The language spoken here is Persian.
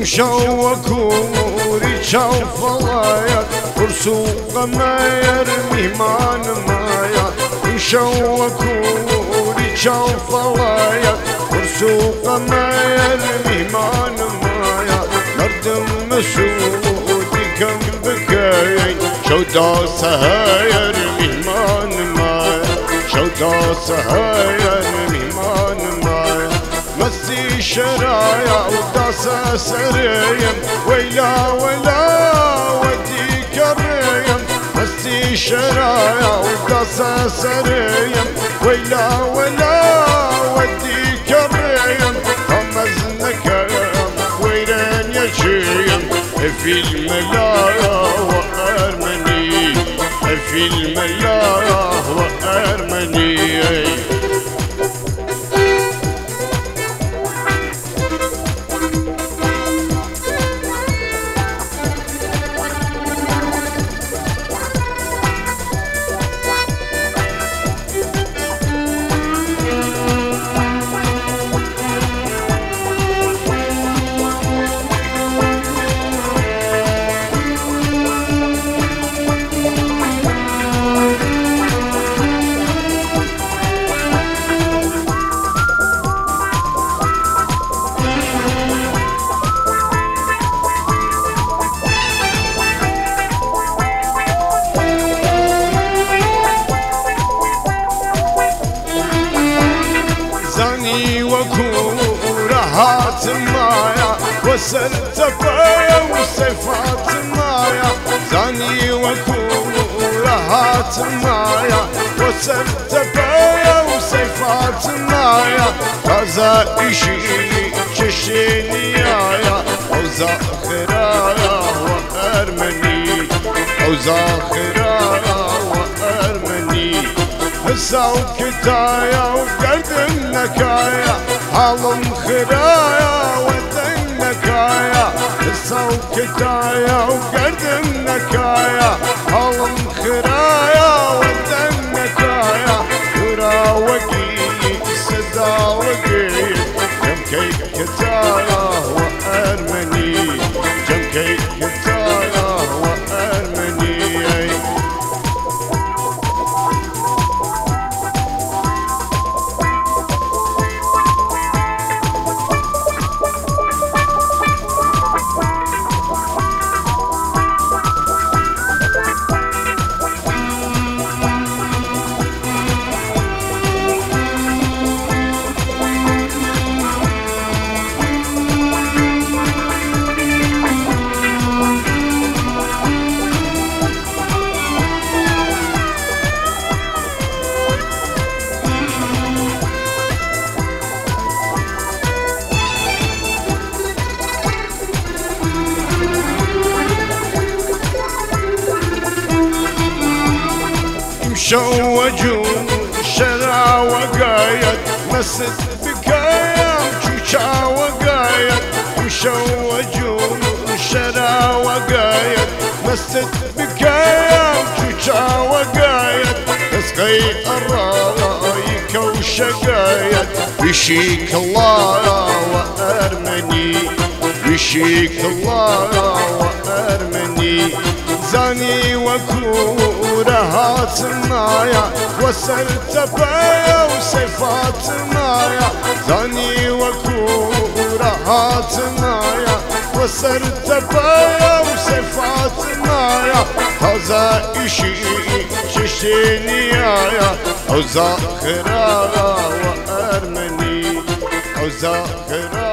مشوكوري شوفلايا ورسوق ما يرمي مان مايا مشوكوري شوفلايا ورسوق ما يرمي مان مايا مردم مسودي كم بكاين شو داسها يرمي مان مايا شو داسها يرمي مان مايا مسي شرايا وداسة سريم ويلا ولا وديك الريم مسي شرايا وداسة سريم ويلا ولا وديك الريم رمزنك ويلين يشيم في الملايا وأرمني في الملايا وأرمني زاني وكورهات مايا وسلت فيا وصفات مايا زاني وكورهات مايا وسلت فيا وصفات مايا هذا إشي تشينيايا أو زاخرايا وأرمني أو زاخرايا وأرمني سوكتايا وقرد النكايا عالم خرايا ودنكايا سوكتايا وقرد النكايا عالم خرايا ودنكايا ورا وقيت سدا وقيت جم كيكتايا وأرمني جم كيكتايا وأرمني شوجون شرا وقايد مسد بكايا وشوشا وقايد مشوجون شرا وقايد مسد بكايا وشوشا وقايد تسقي الرايك وشقايد بشيك الله وأرمني بشيك الله وأرمني زاني وكورهات مايا وسلت فيا وصفات مايا زاني وكورهات مايا وسلت فيا وصفات مايا هذا إشي تشينيايا أو زاخرايا وأرمني أو زاخرايا